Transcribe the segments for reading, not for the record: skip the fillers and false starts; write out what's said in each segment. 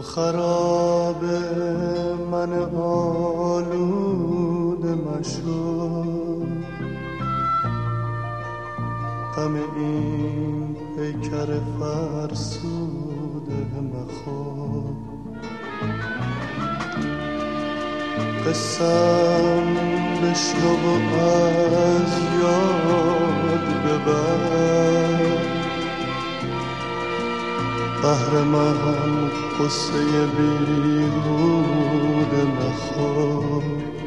خراب من آلود مشو، غم این پیکر فرسوده مخور. قسم بشنو و از یاد ببر، بهر من قصه بیهوده مخور.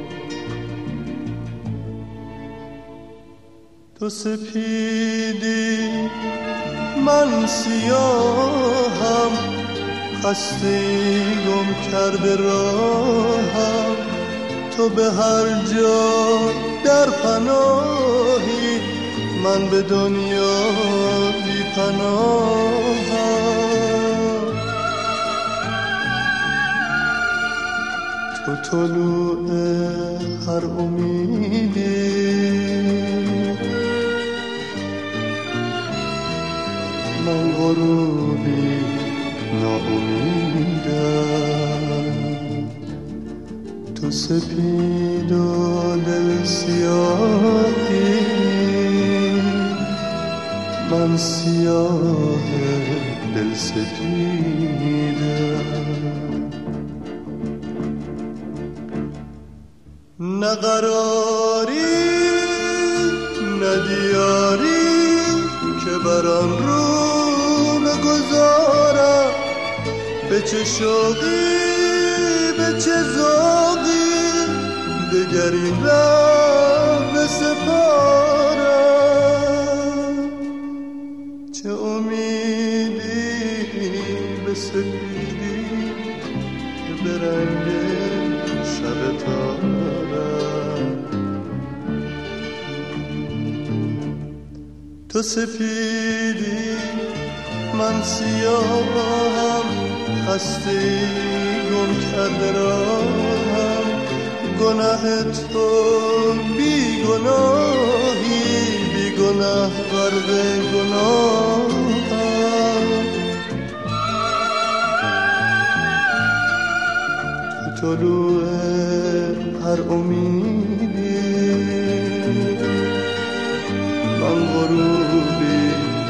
تو سپیدی من سیاهم، هستی گم کرده راهم. تو به هر جا در پناهی، من به دنیا بی پناهم. تو طلوع هر امیدی، من غروبی ناامیدم. تو سپید و دل سیاهی، من سیاه دل سپیدم. نه قراری نه دیاری که بر آن رو بگذارم. به چه شوقی به چه ذوقی دگر این ره بسپارم. چه امیدی به سپیدی که به رنگ شب تارم. تو سپیدی من سیاهم، هستی گم کرده راهم. گناه تو بی گناهی، بی گناه غرق گناهم. تو طلوع هر امیدی، من غروبی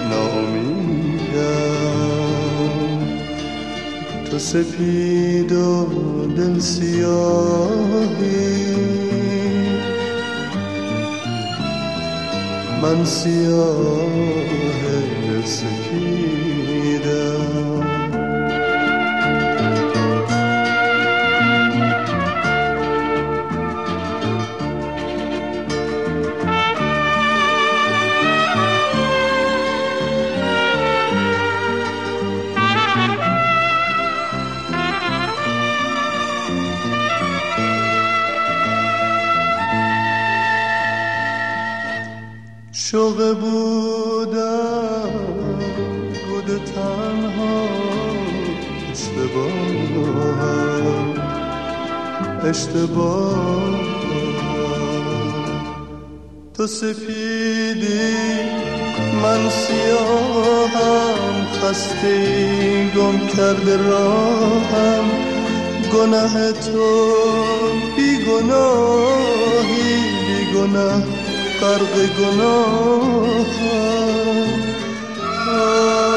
ناامیدم. تو سپید و دل سیاهی، من سیاه دل سپیدم. شوق بودم بود تنها، اشتباه. تو سپیدی من سیاهم، خسته گم کرده راهم. گناه تو بی گناهی، بی گناه غرق گناه.